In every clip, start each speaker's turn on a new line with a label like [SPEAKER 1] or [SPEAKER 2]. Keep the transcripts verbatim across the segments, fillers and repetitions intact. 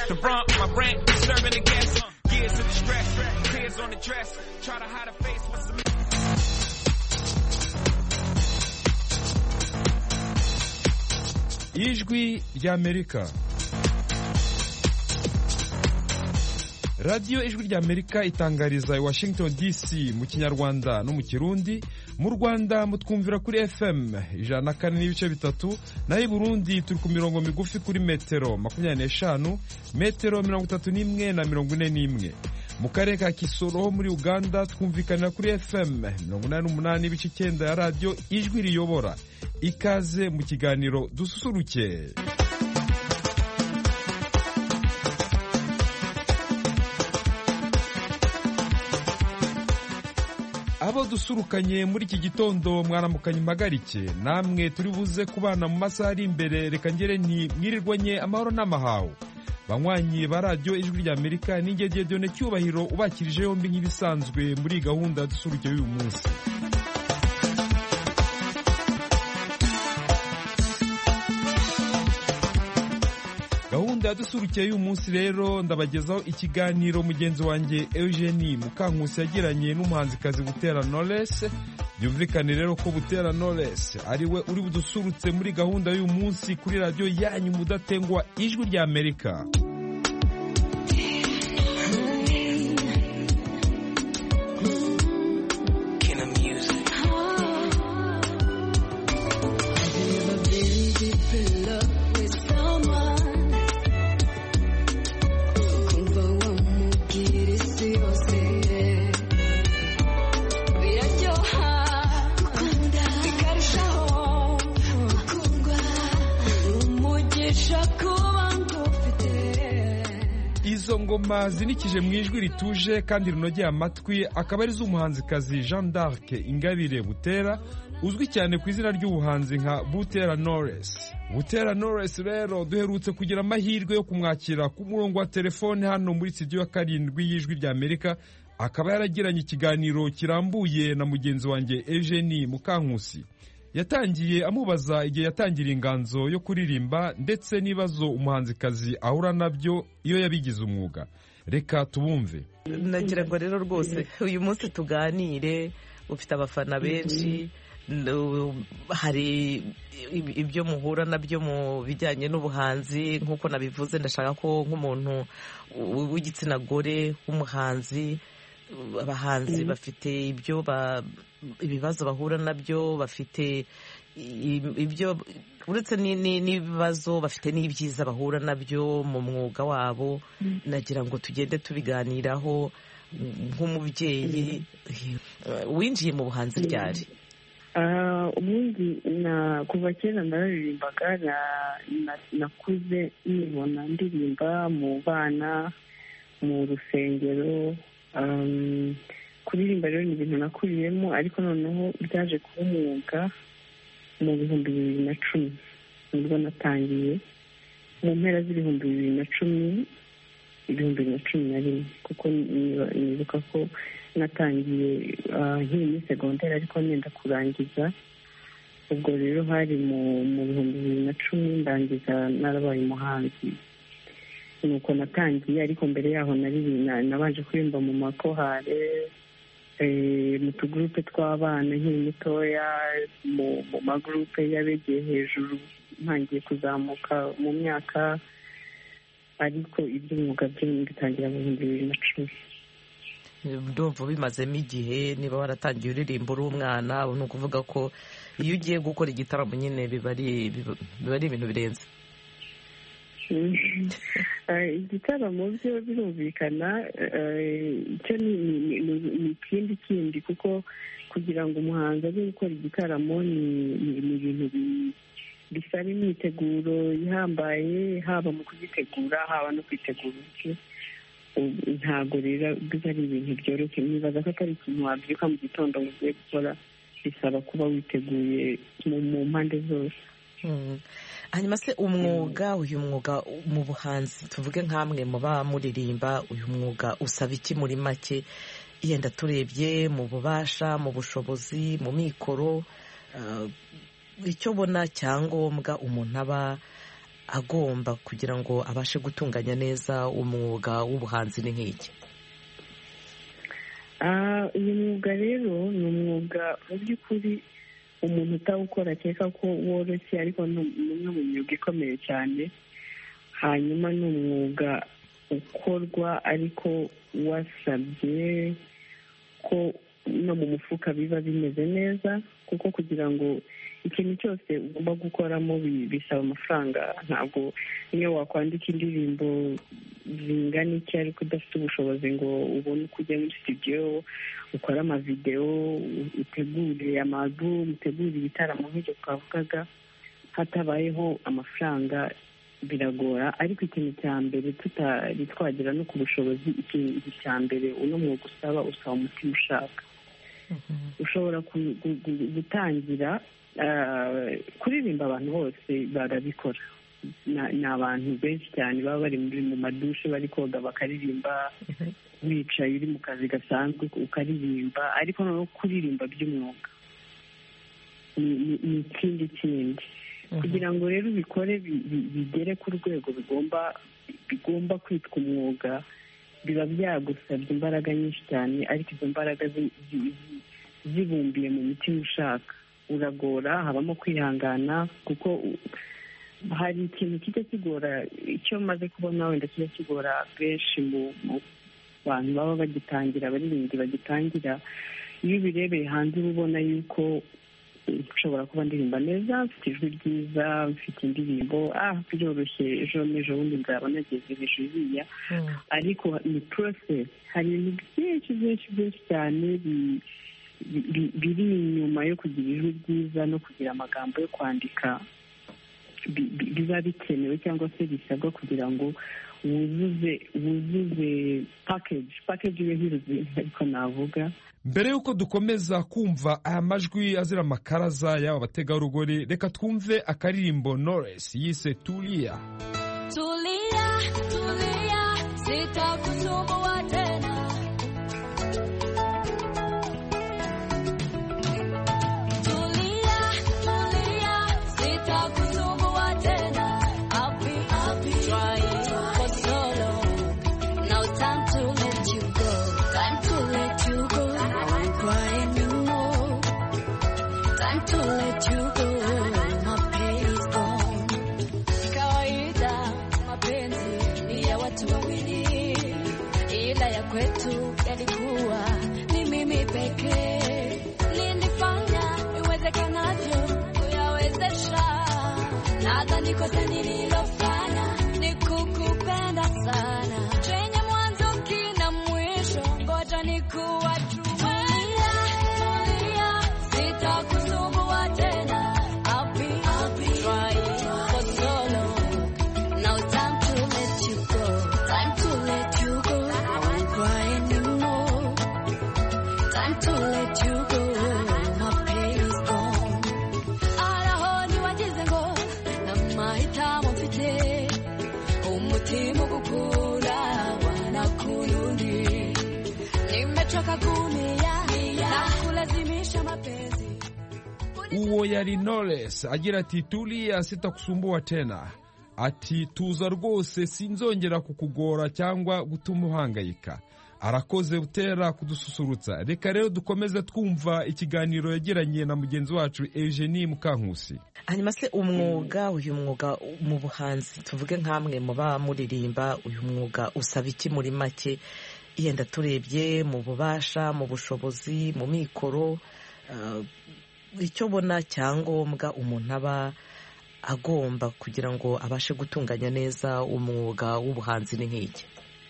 [SPEAKER 1] The rump, my rent, serving the guests. Years of distress, tears on the dress. Try to hide a face, what's the
[SPEAKER 2] Ijwi ry'Amerika. Radio Ijwi ry'Amerika itangariza i Washington D C mu Kinyarwanda no mu Kirundi. Mu Rwanda mutwumvira kuri F M ijana na kane n'ibice bitatu, naho i Burundi turi ku mirongo migufi kuri metero makumyabiri n'eshanu, metero mirongo itatu n'imwe na mirongo ine n'imwe. Mu karere ka Kisoro ho muri Uganda twumvikanira kuri F M mirongo inani n'umunani n'ibice icyenda ya Radio Ijwi riyobora. Ikaze mu kiganiro dususuruke. Abo dusurukanye muri iki gitondo mwaramukanye impagarike, namwe turi buze kubana mu masaha ari imbere. Reka ngere nti mwirirwanye amahoro n'amahaho. Banywanyi ba Radio Ijwi ry'Amerika, n'ingege Dione Cyubahiro ubakirije yombi nk'ibisanzwe muri gahunda dusuruke y'uyu munsi. Gahunda dusurukiye y'uyu munsi rero ndabagezaho ikiganiro mugenzi wanjye Eugenie Mukankusi yagiranye n'umuhanzikazi Butera Knowless. Byumvikane rero ko Butera Knowless ari we uri budusurutse muri gahunda y'uyu munsi kuri radio yanyu mudatengwa Ijwi ry'Amerika. Izo ngoma zinikije mu ijwi rituje kandi rinogeye amatwi, akaba ari z'umuhanzikazi Jean d'Arc Ingabire Butera, uzwi cyane ku izina ry'ubuhanzi nka Butera Knowless. Butera Knowless rero duherutse kugira amahirwe yo kumwakira ku murongo wa telefone hano muri studio ya karindwi y'Ijwi ry'Amerika, akaba yaragiranye ikiganiro kirambuye na mugenzi wanjye Eugenie Mukankusi. Yatangiye amubaza igihe yatangiriye inganzo yo kuririmba ndetse n'ibibazo umuhanzikazi ahura nabyo iyo yabigize umwuga. Reka tubumve.
[SPEAKER 3] Nagira ngo rero rwose uyu munsi tuganire, ufite abafana benshi, hari ibyo muhura nabyo mu bijyanye n'ubuhanzi. Nk'uko nabivuze, ndashaka ko nk'umuntu w'igitsina gore w'umuhanzi, abahanzi bafite ibyo ba ibibazo bahura nabyo, bafite ibyo uretse n'ibibazo bafite n'ibyiza bahura nabyo mu mwuga wabo. Nagira ngo tugende tubiganiraho. Nk'umubyeyi winjiye mu buhanzi ryari?
[SPEAKER 4] ubundi kuva kera nararirimbaga, nakuze nibona ndirimba mu bana, mu rusengero. Kuririmba rero ni ibintu nakuriyemo, ariko noneho byaje kuba umwuga mu bihumbi bibiri na cumi nibwo natangiye, mu mpera z'ibihumbi bibiri na cumi ibihumbi bibiri na cumi na rimwe, kuko nibuka ko natangiye nkiri muri segonderi ariko nenda kurangiza. Ubwo rero hari mu bihumbi bibiri na cumi ndangiza narabaye umuhanzi. Nuko natangiye, ariko mbere yaho nabanje kuririmba mu makorale, mu tugurupe tw'abana nkiri mutoya, mu magurupe y'abegeye hejuru, ntangiye kuzamuka mu myaka, ariko iby'umwuga byo bitangira mu bihumbi bibiri na cumi.
[SPEAKER 3] Ndumva bimazemo igihe. Niba waratangiye uririmba uri umwana, ni ukuvuga ko iyo ugiye gukora igitaramo nyine biba ari ibintu birenze.
[SPEAKER 4] Igitaramo byo birumvikana, icyo ni ikindi kindi, kuko kugira ngo umuhanzi aze gukora igitaramo ni ibintu bisaba imyiteguro ihambaye, haba mu kugitegura haba no kwitegura ubukwe. Ntabwo rero biba ari ibintu byoroshye. Nibaza ko atari ikintu wabyuka mu gitondo ngo ugiye gukora, bisaba kuba witeguye mu mpande zose.
[SPEAKER 3] Hanyuma se umwuga, uyu mwuga mu buhanzi, tuvuge nk'amwe muba muririmba, uyu mwuga usaba iki muri make? Yenda turebye mu bubasha, mu bushobozi, mu mikoro, icyo ubona cyangombwa umuntu aba agomba kugira ngo abashe gutunganya neza umwuga w'ubuhanzi ni nk'iki?
[SPEAKER 4] uyu mwuga rero ni umwuga mu by'ukuri umuntu utawukora akeka ko woroshye, ariko ni umwe mu myuga ikomeye cyane. Hanyuma ni umwuga ukorwa ariko wasabye ko no mu mufuka biba bimeze neza, kuko kugira ngo ikintu cyose ugomba gukoramo bisaba amafaranga. Ntabwo niyo wakwandika indirimbo zingana iki ariko udafite ubushobozi ngo ubone uko ujya muri studio ukora amavidewo, utegure amadumu, utegure ibitaramo nk'ibyo twavugaga, hatabayeho amafaranga biragora. Ariko ikintu cya mbere tutari twagera no ku bushobozi, ikintu cya mbere uno mwuga usaba, usaba umutima ushaka. Ushobora gutangira kuririmba, abantu bose barabikora. Ni abantu benshi cyane baba bari mu madushe bari koga bakaririmba, wicaye uri mu kazi gasanzwe ukaririmba, ariko no kuririmba by'umwuga ni ikindi kindi. Kugira ngo rero ubikore bigere ku rwego bigomba bigomba kwitwa umwuga, biba byagusabye imbaraga nyinshi cyane, ariko izo mbaraga zibumbiye mu mutima ushaka. Uragora, habamo kwihangana, kuko hari ikintu kijya kigora, icyo maze kubona wenda kijya kigora benshi mu bantu baba bagitangira, abaririmbyi bagitangira. Iyo ubirebeye hanze uba ubona yuko nshobora kuba ndirimba neza, mfite ijwi ryiza, mfite indirimbo, ah byoroshye, ejo n'ejo bundi nzaba nageze hejuru iriya. Ariko ni process, hari ibintu byinshi byinshi byinshi cyane biri inyuma yo kugira ijwi ryiza no kugira amagambo yo kwandika biba bikenewe cyangwa se bisabwa kugira ngo wuzuze wuzuze package package yuzuye, ariko navuga.
[SPEAKER 2] Mbere y'uko dukomeza kumva aya majwi azira amakaraza y'aba bategarugori, reka twumve akaririmbo Knowless yise Tulia.
[SPEAKER 5] Tulia, tulia, sitakusumbua tena. Tulia, tulia, sitakusumbua tena. I'll be, I'll be trying for so long. Now time to let you go. Time to let you go. To let you go, my pain is gone. Kawaida mapenzi ni ya watu wawili, ila ya kwetu yalikuwa ni mimi pekee. Nilifanya iwezekanavyo kuyawezesha, nadhani kosa nililofanya ni kukupenda sana. Chenye mwanzo kina mwisho, ngoja nikuwa true.
[SPEAKER 2] Uwo yari Knowless agira ati tulia sitakusumbua tena, ati tuza rwose sinzongera kukugora cyangwa gutuma uhangayika. Arakoze Butera kudususurutsa. Reka rero dukomeze twumva ikiganiro yagiranye na mugenzi wacu Eugenie Mukankusi.
[SPEAKER 3] Hanyuma se umwuga, uyu mwuga mu buhanzi tuvuge nkamwe muba muririmba, uyu mwuga usaba iki muri make? Yenda turebye mu bubasha, mu bushobozi, mu mikoro, uh, icyo bona cyangombwa umuntu aba agomba kugira ngo abashe gutunganya neza umwuga w'ubuhanzi ni nk'iki?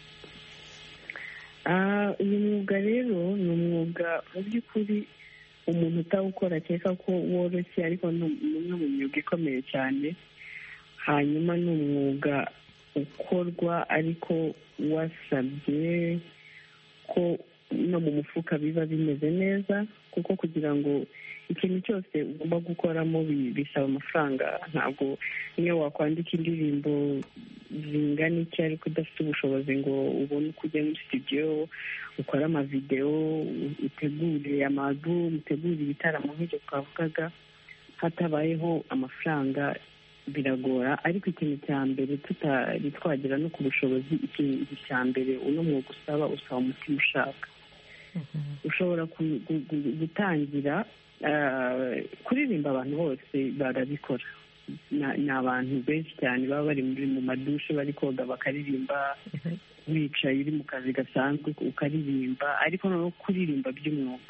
[SPEAKER 4] uyu mwuga rero ni umwuga mu by'ukuri umuntu utawukora akeka ko woroshye, ariko ni umwe mu myuga ikomeye cyane. Hanyuma ni umwuga ukorwa ariko wasabye ko no mu mufuka biba bimeze neza, kuko kugira ngo ikintu cyose ugomba gukoramo bisaba amafaranga. Ntabwo niyo wakwandika indirimbo zingana iki ariko udafite ubushobozi ngo ubone uko ujya muri studio ukora amavidewo, utegure amadumu, utegure ibitaramo nk'ibyo twavugaga, hatabayeho amafaranga biragora, ariko ikintu cya mbere tutari twagera no ku bushobozi, ikintu cya mbere uno mwuga usaba usaba umutima ushaka. Ushobora gutangira kuririmba, abantu bose barabikora, ni abantu benshi cyane baba bari mu madushe bari koga bakaririmba, wicaye uri mu kazi gasanzwe ukaririmba, ariko no kuririmba by'umwuga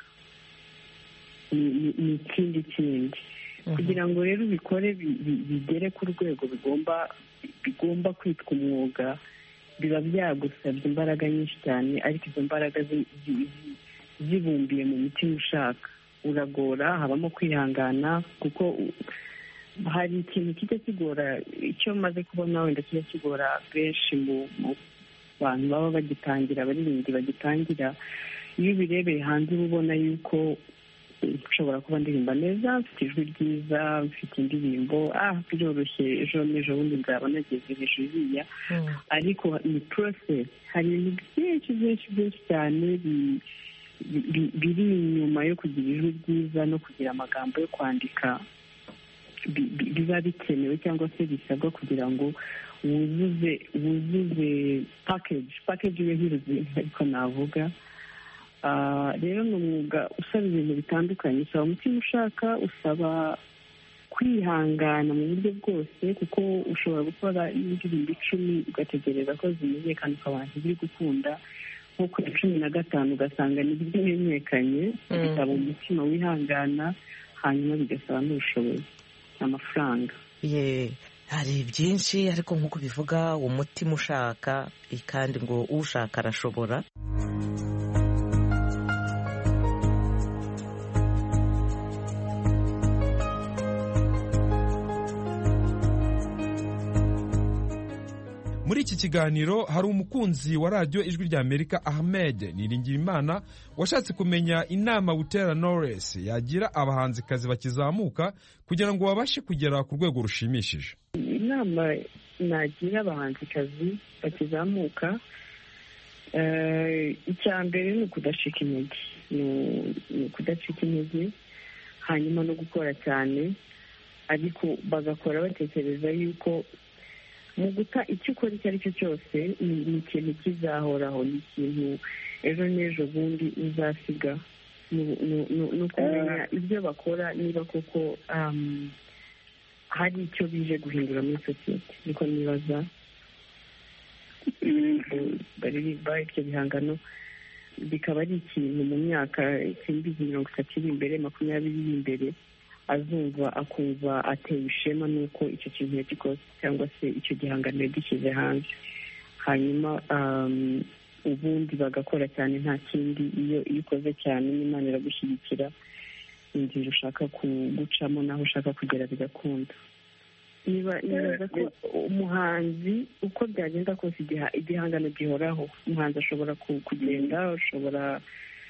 [SPEAKER 4] ni ikindi kindi. Kugira ngo rero ubikore bigere ku rwego bigomba bigomba kwitwa umwuga, biba byagusabye imbaraga nyinshi cyane, ariko izo mbaraga zibumbiye mu mutima ushaka. Uragora, habamo kwihangana, kuko hari ikintu kijya kigora, icyo maze kubona wenda kijya kigora benshi mu bantu baba bagitangira, abaririmbyi bagitangira, iyo ubirebeye hanze uba ubona yuko ushobora kuba ndirimba neza, mfite ijwi ryiza, mfite indirimbo, ah biroroshye, ejo n'ejo bundi nzaba nageze hejuru iriya, ariko ni process, hari ibintu byinshi byinshi byinshi cyane biri inyuma yo kugira ijwi ryiza no kugira amagambo yo kwandika biba bikenewe cyangwa se bisabwa kugira ngo wuzuze wuzuze package package yo hiruzi, ariko navuga rero ni umwuga usaba ibintu bitandukanye, usaba umutima ushaka, usaba kwihangana mu buryo bwose, kuko ushobora gukora indirimbo icumi ugategereza ko zimenyekana ukabona ntiziri gukunda, nko kuri cumi na gatanu ugasanga nibyo bimenyekanye. Bisaba umutima wihangana, hanyuma bigasaba n'ubushobozi, amafaranga.
[SPEAKER 3] ye hari byinshi, ariko nk'uko bivuga umutima ushaka, kandi ngo ushaka arashobora.
[SPEAKER 2] Muri iki kiganiro hari umukunzi wa radiyo Ijwi ry'Amerika Ahmed Niringiyimana washatse kumenya inama Butera Knowless yagira abahanzikazi bakizamuka kugira ngo babashe kugera ku rwego rushimishije.
[SPEAKER 4] Inama nagira abahanzikazi bakizamuka, icya mbere ni ukudacika intege, ni ukudacika intege, hanyuma no gukora cyane, ariko bagakora batekereza yuko mu guta icyo ukora icyo ari cyo cyose ni ikintu kizahoraho, ni ikintu ejo n'ejo bundi uzasiga. ni ukumenya ibyo bakora, niba koko hari icyo bije guhindura muri sosiyete. niko nibaza baririmba ibyo bihangano, bikaba ari ikintu mu myaka simbizi mirongo itatu iri imbere, makumyabiri iri imbere, azumva akumva ateye ishema nuko icyo kintu yagikoze, cyangwa se icyo gihangano yagishyize hanze. Hanyuma ubundi bagakora cyane, nta kindi. Iyo iyo ukoze cyane n'Imana iragushyigikira, inzira ushaka gucamo naho ushaka kugera bigakunda. nibaza ko umuhanzi uko byagenda kose igihangano gihoraho. Umuhanzi ashobora kugenda, ushobora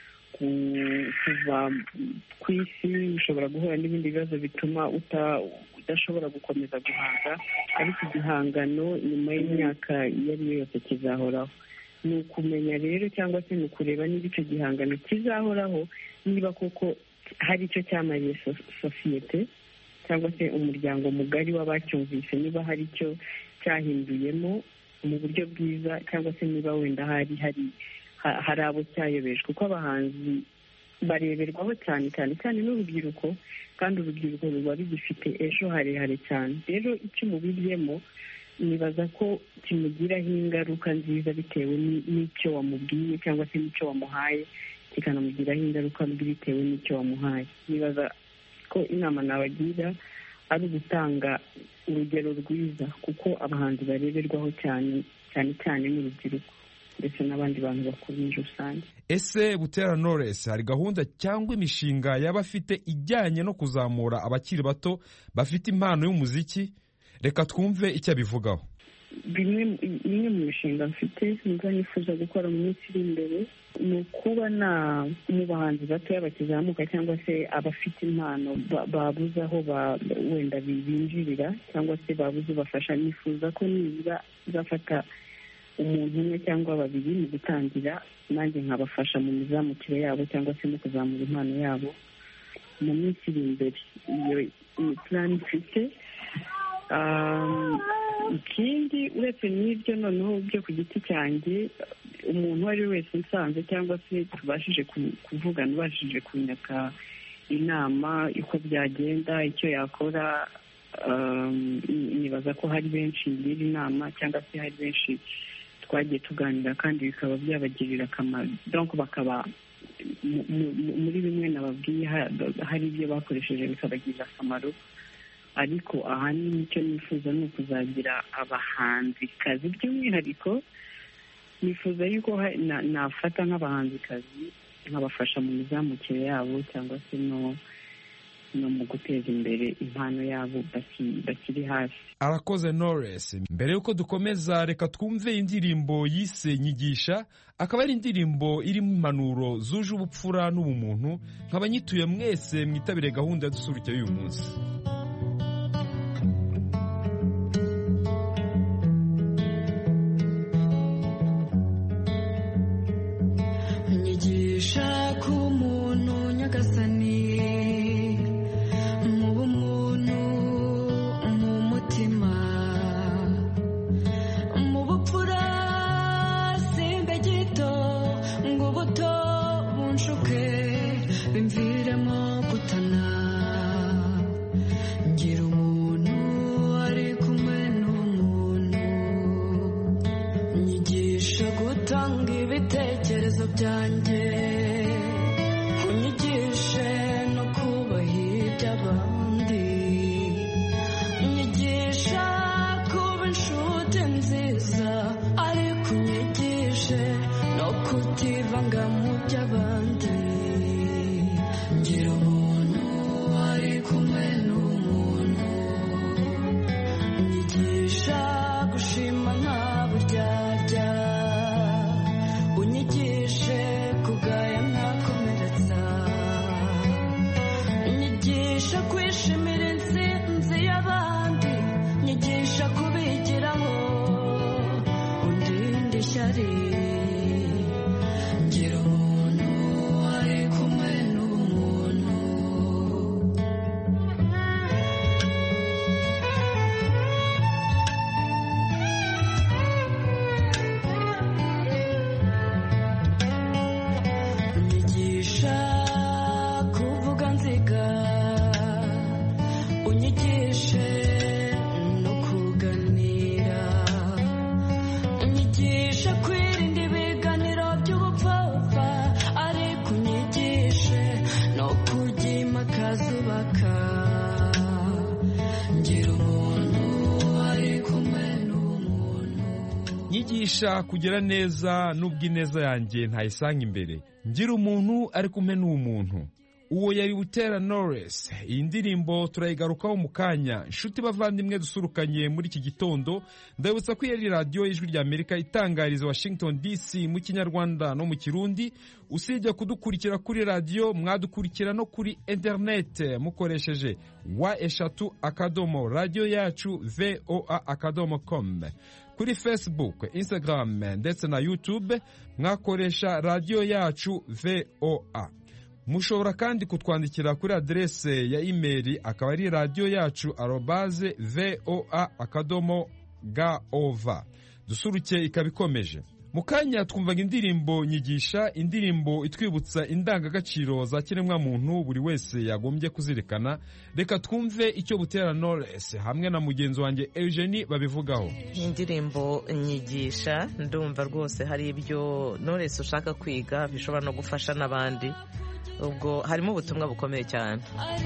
[SPEAKER 4] kuva ku isi, ushobora guhura n'ibindi bibazo bituma udashobora gukomeza guhanga, ariko igihangano nyuma y'imyaka iyo ari yo yose kizahoraho. Ni ukumenya rero, cyangwa se ni ukureba niba icyo gihangano kizahoraho, niba koko hari icyo cyamariye sosiyete cyangwa se umuryango mugari w'abacyumvise, niba hari icyo cyahinduyemo mu buryo bwiza, cyangwa se niba wenda hari hari hari abo cyayobeje, kuko abahanzi bareberwaho cyane cyane cyane n'urubyiruko, kandi urubyiruko ruba rugifite ejo harehare cyane. Rero icyo umubiryemo nibaza ko kimugiraho ingaruka nziza bitewe n'icyo wamubwiye, cyangwa se n'icyo wamuhaye kikanamugiraho ingaruka mbi bitewe n'icyo wamuhaye. Nibaza ko inama nabagira ari ugutanga urugero rwiza, kuko abahanzi bareberwaho cyane cyane cyane n'urubyiruko ndetse n'abandi bantu bakuru muri rusange.
[SPEAKER 2] Ese Butera Knowless hari gahunda cyangwa imishinga yaba afite ijyanye no kuzamura abakiri bato bafite impano y'umuziki? Reka twumve icyo abivugaho.
[SPEAKER 4] Bimwe imwe mu mishinga mfite niba nifuza gukora mu minsi iri imbere, ni ukuba na mu bahanzi batoya bakizamuka, cyangwa se abafite impano babuze aho wenda binjirira, cyangwa se babuze ubafasha. Nifuza ko nibura uzafata umuntu umwe cyangwa babiri mu gutangira, nanjye nkabafasha mu mizamukire yabo, cyangwa se no kuzamura impano yabo mu minsi iri imbere. Iyo ni plan mfite, Um, ikindi uretse n'ibyo noneho byo ku giti cyanjye, umuntu uwo ari we wese nsanze cyangwa se tubashije ku- kuvugana ubashije kunyaka inama uko byagenda icyo yakora, um, nibaza ko hari benshi ngira inama cyangwa se hari benshi twagiye tuganira kandi bikaba byabagirira akamaro, donc bakaba mu- mu- muri bimwe nababwiye ha- hari ibyo bakoresheje bikabagirira akamaro. Ariko ahanini icyo nifuza ni ukuzagira abahanzikazi, by'umwihariko nifuza yuko ha- na- nafata nk'abahanzikazi nkabafasha mu mizamukire yabo cyangwa se no no mu guteza imbere impano yabo baki- bakiri hasi.
[SPEAKER 2] arakoze Knowless. Mbere y'uko dukomeza, reka twumve indirimbo yise Nyigisha, akaba ari indirimbo irimo impanuro zuje ubupfura n'ubumuntu. nkaba nyituye mwese mwitabire gahunda ya dusuruke y'uyu munsi.
[SPEAKER 5] nyigisha ku muntu nyagasani, mu bumuntu, mu mutima, mu bupfura simbe gito, ngo ubuto bunshuke bimviremo gutana. ngira umuntu ari kumwe n'umuntu, nyigisha gutanga ibitekerezo byanjye, unyigishe no kubaha iby'abandi, unyigisha kuba inshuti nziza, ariko unyigishe no kutivanga mu by'abandi. ngira umuntu ari kumwe n'umuntu, unyigisha gushima nta buryarya, unyigishe kugaya ntakomeretsa, unyigisha kwishimira intsinzi y'abandi, nyigisha kubigiraho undinde ishyari. ngira umuntu ari kumwe n'umuntu. unyigisha kuvuga nziga, unyigishe no kuganira, unyigisha kwirinda ibiganiro by'ubupfapfa, ariko unyigishe no kujya impaka zubaka. ngira umuntu ari kumwe n'umuntu.
[SPEAKER 2] nyigisha kugira neza n'ubwo ineza yanjye ntayisanga imbere. ngira umuntu ari kumwe n'umuntu. uwo yari Butera Knowless. iyi ndirimbo turayigarukaho mu kanya. inshuti bavandimwe dusurukanye muri iki gitondo, ndabutsa ko yari radiyo y'ijwi rya Amerika itangariza Washington D C mu kinyarwanda no mu kirundi. usibye kudukurikira kuri radiyo, mwadukurikira no kuri interinete mukoresheje wa eshatu akadomo radiyo yacu voa akadomo com, kuri Facebook, Instagram ndetse na YouTube mwakoresha radiyo yacu voa. mushobora kandi kutwandikira kuri aderese ya imeri, akaba ari radiyo yacu arobaze voa akadomo gov. dusuruke ikaba ikomeje. mu kanya twumvaga indirimbo Nyigisha, indirimbo itwibutsa indangagaciro za kiremwamuntu buri wese yagombye kuzirikana. reka twumve icyo Butera Knowless hamwe na mugenzi wanjye Eugenie babivugaho.
[SPEAKER 3] indirimbo Nyigisha, ndumva rwose hari ibyo Knowless ushaka kwiga bishobora no gufasha n'abandi. ubwo harimo ubutumwa bukomeye cyane.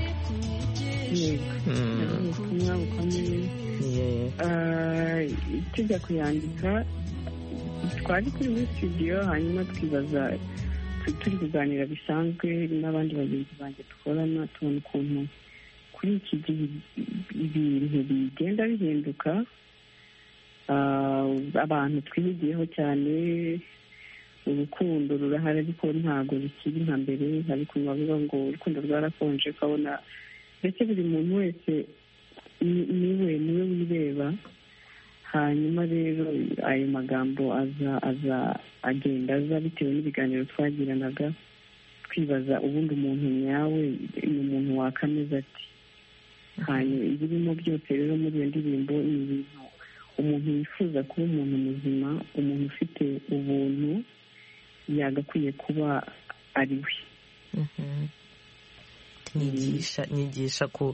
[SPEAKER 4] Yego, hari ubutumwa bukomeye.
[SPEAKER 3] Yeah.
[SPEAKER 4] Ah, tujya kuyandika twari turi muri studio, hanyuma twibaza tu- turi kuganira bisanzwe n'abandi bagenzi banjye dukorana, tubona ukuntu kuri iki gihe ibintu bigenda bihinduka. Ah, abantu twihugiyeho cyane, urukundo rurahari ariko ntabwo bikiri nka mbere. ariko bavuga ngo urukundo rwarakonje, ukabona ndetse buri muntu wese ni- niwe niwe wireba. hanyuma rero ayo magambo aza aza agenda aza bitewe n'ibiganiro twagiranaga, twibaza ubundi umuntu nyawe ni umuntu wakameze ati. hanyuma ibirimo byose rero muri iyo ndirimbo ni ibintu umuntu yifuza kuba umuntu muzima, umuntu ufite ubuntu yagakwiye kuba ari we.
[SPEAKER 3] nyigisha nyigisha ku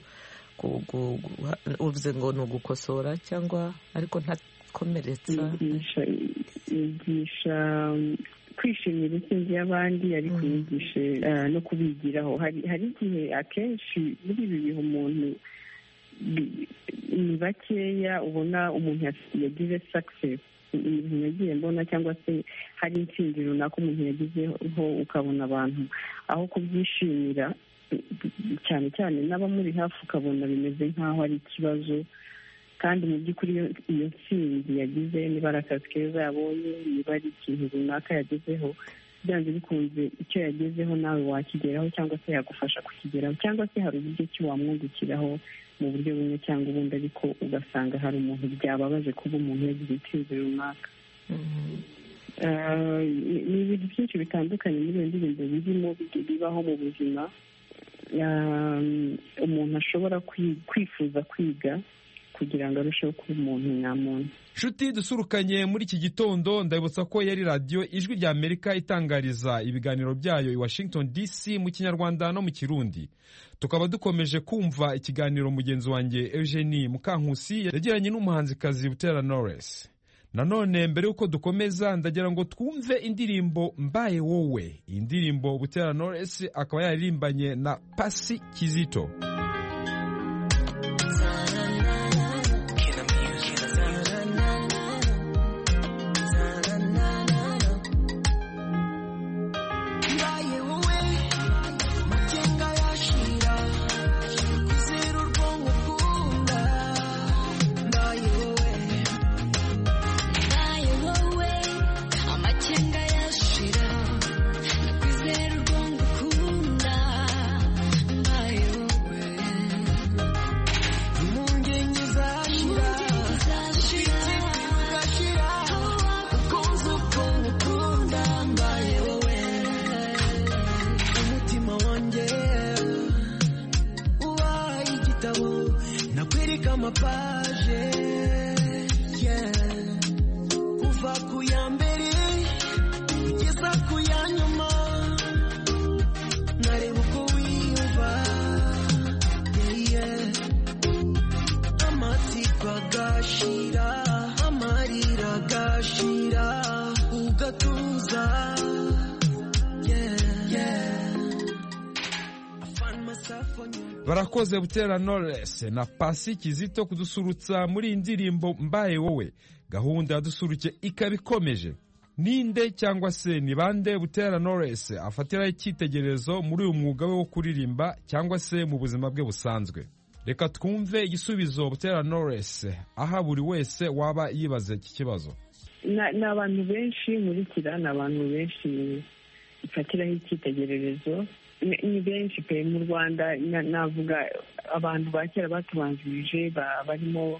[SPEAKER 3] uvuze ngo ni ugukosora cyangwa ariko ntakomeretsa.
[SPEAKER 4] yigisha kwishimira intsinzi y'abandi, ariko yigishe no kubigiraho. hari igihe akenshi muri ibi bihe umuntu ni bakeya ubona umuntu yagize success, ibintu yagiye mbona, cyangwa se hari intsinzi runaka umuntu yagizeho ukabona abantu aho kubyishimira, cyane cyane n'abamuri hafi ukabona bimeze nk'aho ari ikibazo. kandi mu by'ukuri iyo ntsinzi yagize, niba ari akazi keza yabonye, niba ari ikintu runaka yagezeho, byanze bikunze icyo yagezeho nawe wakigeraho cyangwa se yagufasha kukigeraho, cyangwa se hari uburyo ki wamwungukiraho mu buryo bumwe cyangwa ubundi, ariko ugasanga hari umuntu byababaje kuba umuntu yagize intsinzi runaka. ni ibintu byinshi bitandukanye muri iyo ndirimbo birimo bibaho mu buzima umuntu ashobora kwifuza kwiga kugira ngo arusheho kuba umuntu nyamuntu.
[SPEAKER 2] nshuti dusurukanye muri iki gitondo, ndabibutsa ko yari radiyo Ijwi rya Amerika itangariza ibiganiro byayo i Washington D C mu Kinyarwanda no mu Kirundi. Tukaba dukomeje kumva ikiganiro mugenzi wanjye Eugenie Mukankusi yagiranye n'umuhanzikazi Butera Knowless. Nanone mbere yuko dukomeza, ndagira ngo twumve indirimbo Mbaye Wowe. Iyi ndirimbo Butera Knowless akaba yaririmbanye na Pasi Kizito. Barakoze Butera Knowless na Pasi Kizito kudusurutsa muri indirimbo Mbaye Wowe. Gahunda yadusuruke ikaba ikomeje. Ninde cyangwa se ni bande Butera Knowless afatira icyitegererezo muri uyu mwuga we wo kuririmba cyangwa se mu buzima bwe busanzwe? Reka twumve igisubizo Butera Knowless aha buri wese waba yibaza iki kibazo.
[SPEAKER 4] Ni abantu benshi muri kira, ni abantu benshi ifatiraho icyitegererezo. Ni benshi pe mu Rwanda, navuga abantu ba kera batubanjirije barimo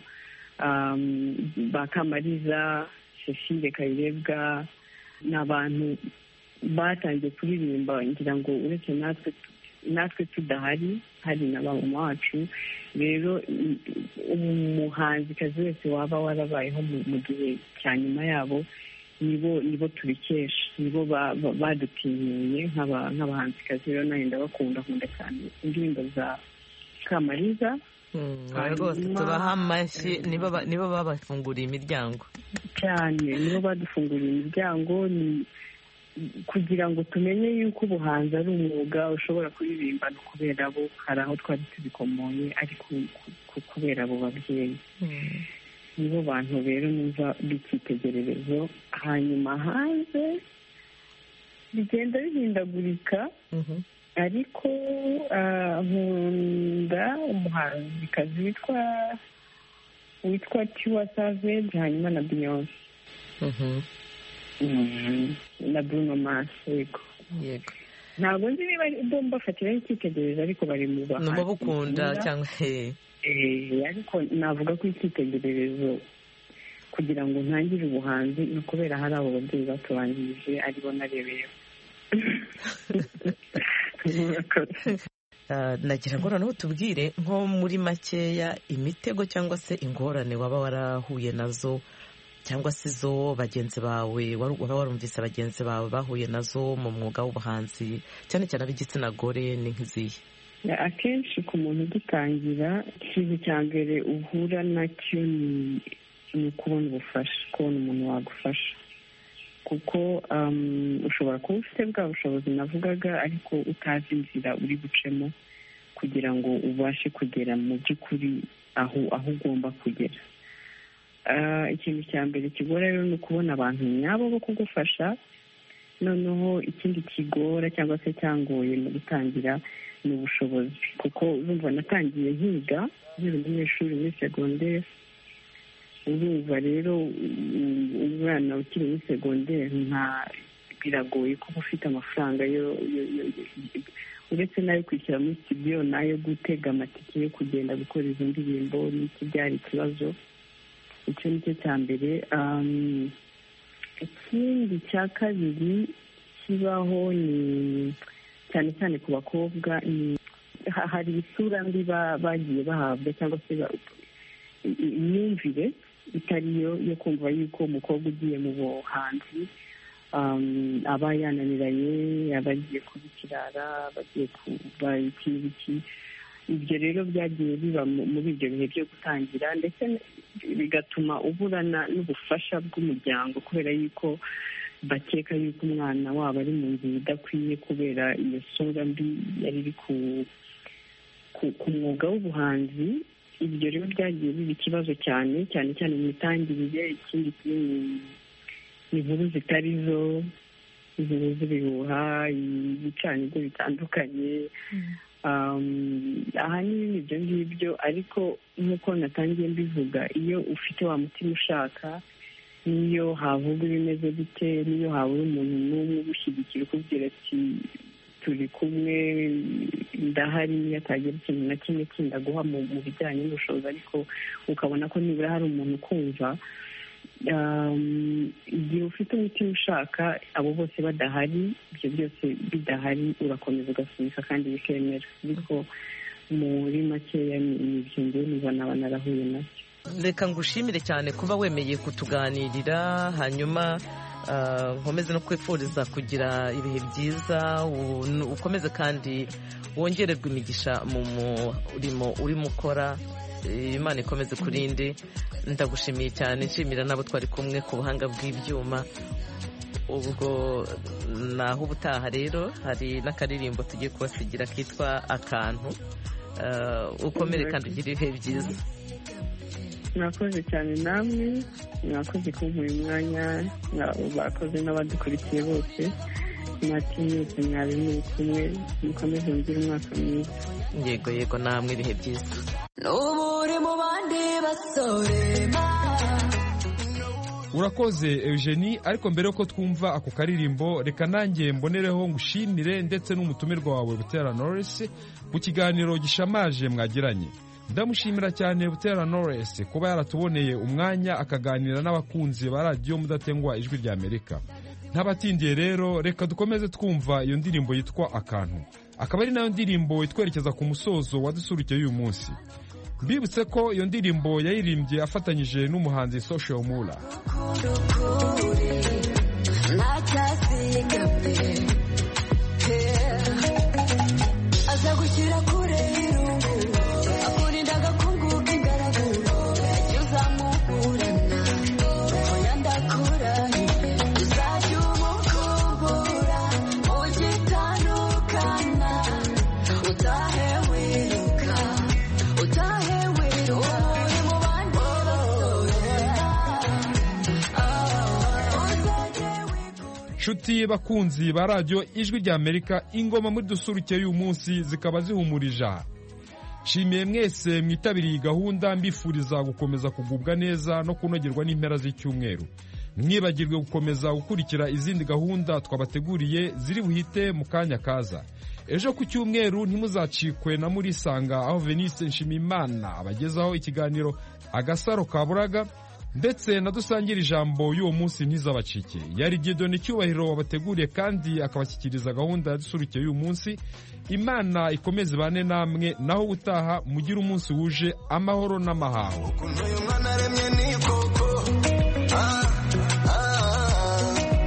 [SPEAKER 4] ba Kamariza, Cecile Kayirebwa, n'abantu batangiye kuririmba ngira ngo uretse natwe natwe tudahari, hari na mama wacu. Rero umuhanzikazi wese waba warabayeho mu gihe cya nyuma yabo nibo nibo tubikesha, nibo badutinyuye nk'abahanzikazi. Rero nawe ndabakunda nkunda cyane indirimbo za Kamariza.
[SPEAKER 3] rwose tubaha amashyi, nibo babafunguriye imiryango
[SPEAKER 4] cyane, nibo badufunguriye imiryango kugira ngo tumenye yuko ubuhanzi ari umwuga ushobora kuririmba. No kubera abo hari aho twari tubikomoye, ariko kubera abo babyeyi nibo bantu rero numva b'icyitegererezo. Hanyuma hanze bigenda bihindagurika, ariko nkunda umuhanzikazi witwa witwa Tiwa Savage, hanyuma na Beyonce na Bruno Mars. Yego
[SPEAKER 3] yego,
[SPEAKER 4] ntabwo nzi niba bomba bafatiraho icyitegererezo, ariko bari mu bahanzi
[SPEAKER 3] n'ababukunda cyangwa
[SPEAKER 4] ariko navuga ko icyitegererezo kugira ngo ntangire ubuhanzi ni ukubera hari abo babyeyi batubanjirije aribo narebeyeho.
[SPEAKER 3] nagira ngo noneho tubwire nko muri makeya imitego cyangwa se ingorane waba warahuye nazo cyangwa se zo bagenzi bawe waba warumvise bagenzi bawe bahuye nazo mu mwuga w'ubuhanzi cyane cyane ab'igitsina gore ni nk'izihe?
[SPEAKER 4] Akenshi ku muntu ugitangira ikintu cya mbere uhura nacyo ni ukubona ubufasha, kubona umuntu wagufasha, kuko ushobora kuba ufite bwa bushobozi navugaga ariko utazi inzira uri bucemo kugira ngo ubashe kugera mu by'ukuri aho aho ugomba kugera. Ikintu cya mbere kigora rero ni ukubona abantu nyabo bo kugufasha. Noneho ikindi kigora cyangwa se cyangoye mu gutangira ni ubushobozi, kuko urumva natangiye nkiga nkiri umunyeshuri muri segonderi. Urumva rero umwana ukiri muri segonderi nta biragoye kuba ufite amafaranga yo uretse nayo kwishyura muri studio, nayo gutega amatike yo kugenda gukora izo ndirimbo n'iki byari ikibazo. Icyo nicyo cya mbere. Ikindi cya kabiri kibaho ni cyane cyane ku bakobwa, hari isura mbi bagiye bahabwa cyangwa se imyumvire itari yo yo kumva yuko umukobwa ugiye mu buhanzi aba yananiranye, aba agiye kuba ikirara, aba agiye kuba iki n'iki. Ibyo rero byagiye biba muri ibyo bihe byo gutangira, ndetse bigatuma uburana n'ubufasha bw'umuryango kubera yuko bakeka yuko umwana wabo ari mu nzira idakwiye kubera iyo sura mbi yari iri ku mwuga w'ubuhanzi. Ibyo rero byagiye biba ikibazo cyane cyane cyane mu mitangirire. Ikindi ni inkuru zitari zo, inkuru z'ibihuha, ibicanirwa bitandukanye. Ahanini ibyo ngibyo, ariko nk'uko natangiye mbivuga, iyo ufite wa mutima ushaka, niyo havuga ibimeze bite, niyo habura umuntu n'umwe ugushyigikira ukubwira ati turi kumwe, ndahari, niyo atagira ikintu na kimwe kinda guha mu bijyanye n'ubushobozi, ariko ukabona ko nibura hari umuntu ukumva. Igihe ufite umutima ushaka, abo bose badahari, ibyo byose bidahari, urakomeza ugasunika kandi bikemera. Ariko muri makeya ni ibyo ngewe niba naba narahuye nacyo.
[SPEAKER 3] Reka ngushimire cyane kuba wemeye kutuganirira, hanyuma nkomeze no kwifuriza kugira ibihe byiza, ukomeze kandi wongererwe imigisha mu murimo urimo ukora. Imana ikomeze kurinde. Ndagushimiye cyane, nshimira n'abo twari kumwe ku buhanga bw'ibyuma. Ubwo naho ubutaha rero hari n'akaririmbo tugiye kubasigira kitwa Akantu. Ukomere kandi ugire ibihe byiza.
[SPEAKER 4] Mwakoze cyane namwe, mwakoze kumpa uyu mwanya, bakoze n'abadukurikiye bose. Mwatinyutse mwari muri kumwe, mukomeze mugire umwaka mwiza.
[SPEAKER 3] Yego yego, namwe ibihe byiza.
[SPEAKER 5] N'uburi mu bandi basorema.
[SPEAKER 2] Urakoze Eugenie, ariko mbere yuko twumva ako karirimbo, reka nanjye mbonereho ngushimire ndetse n'umutumirwa wawe Butera Knowless ku kiganiro gishamaje mwagiranye. Ndamushimira cyane Butera Knowless kuba yaratuboneye umwanya akaganira n'abakunzi ba radio Mudatengwa Ijwi rya Amerika. Ntabatindiye rero, reka dukomeze twumva iyo ndirimbo yitwa Akantu. Akaba ari nayo ndirimbo itwerekeza ku musozo wa dusurukiye uyu munsi. Mbibutse ko iyo ndirimbo yayirimbye afatanyije n'umuhanzi Social Mula.
[SPEAKER 5] Azagushyira kure y'irungu, akurinda agakungu k'ingaragu, yajya uzamuburana, oya ndakurahiye, uzajya umukumbura, ugitandukana, utahe wiruka, utahe wiruka, uri mu bandi
[SPEAKER 2] Nshuti bakunzi ba radio Ijwi rya Amerika, ingoma muri dusurukiye uyu munsi zikaba zihumurije. Shimiye mwese mwitabiriye gahunda, mbifuriza gukomeza kugubwa neza no kunogerwa n'impera z'icyumweru. Mwibagirwe gukomeza gukurikira izindi gahunda twabateguriye ziri buhite mu kanya kaza. Ejo ku cyumweru ntimuzacikwe na muri sanga aho Venice Nshimimana abagezaho ikiganiro Agasaro Kaburaga. ndetse na dusangira ijambo y'uwo munsi ntizabacike. Yari Dieudonné Cyubahiro wabateguriye kandi akabashyikiriza gahunda ya dusurukiye y'uyu munsi. Imana ikomeze bane namwe, naho ubutaha mugire umunsi wuje amahoro n'amahaho.